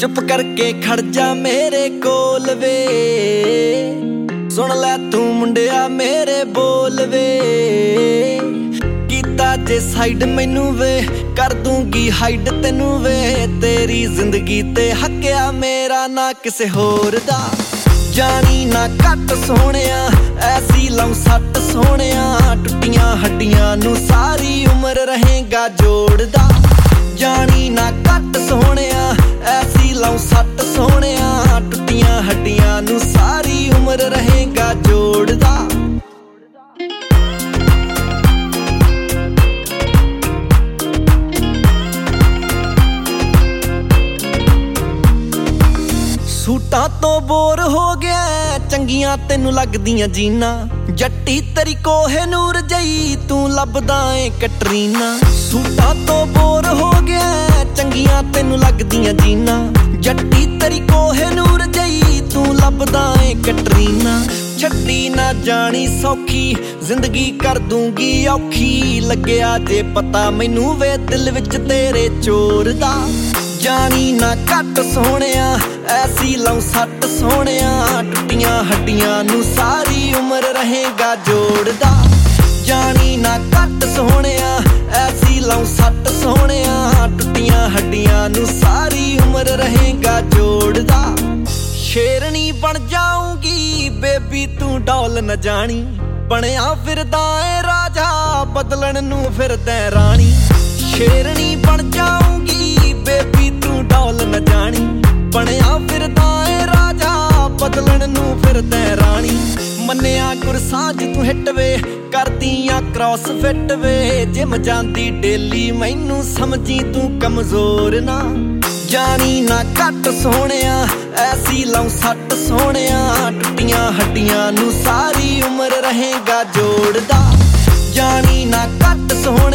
चुप करके खड़ जा मेरे कोल वे, सुन लै तू मुंडिया मेरे बोल वे। कीता जे साइड मैनू वे, कर दूंगी हाइड तेनू वे। तेरी जिंदगी ते हक्या मेरा ना किसे होर दा। जानी ना घट सोहणिया ऐसी लाऊं सट सोहणिया, टुटियां हड्डियां नू सारी उम्र रहेगा जोड़दा। जानी ना घट सोहणिया ऐसी लाऊं सट सोहणिया, टुटियां हड्डियां नू सारी उम्र रहेगा जोड़दा। सूटां तो बोर हो गया चंगियां तेनू लगदियां जीना, जट्टी तेरी कोहे नूर जई तू लभदा ए कटरीना। सूटां तो बोर हो गया चंगियां तेनू लगदियां जीना, जट्टी तेरी कोहे नूर जई तू लभदा ए कटरीना। छड्डी ना जानी सौखी जिंदगी कर दूंगी औखी, लग्या जे पता मैनू वे दिल विच तेरे चोर दा। जानी ना घट सोहणिया ऐसी लाऊं सट सोहणिया, टुटियां हड्डियां नू सारी उम्र रहेगा जोड़दा। जानी ना घट सोहणिया ऐसी लाऊं सट सोहणिया, टुटियां हड्डियां नू सारी उम्र रहेगा जोड़दा। शेरनी बन जाऊंगी बेबी तू डौल न जानी, बनया फिरदा ए राजा बदलन नू फिरदा रानी। शेरनी बन जाऊंगी बेबी तू डौल न जानी, बनया फिरदा ए राजा बदलन नू फिरदा रानी। मन्निया गुरसाज तू हिट वे, करदियां क्रॉस फिट वे। जिम जांदी डेली मैनू समझी तू कमजोर ना। जानी ना घट सोहणिया ऐसी लाऊं सट सोहणिया, टुटियां हड्डियां नू सारी उम्र रहेगा जोड़दा। जानी ना घट सोहणिया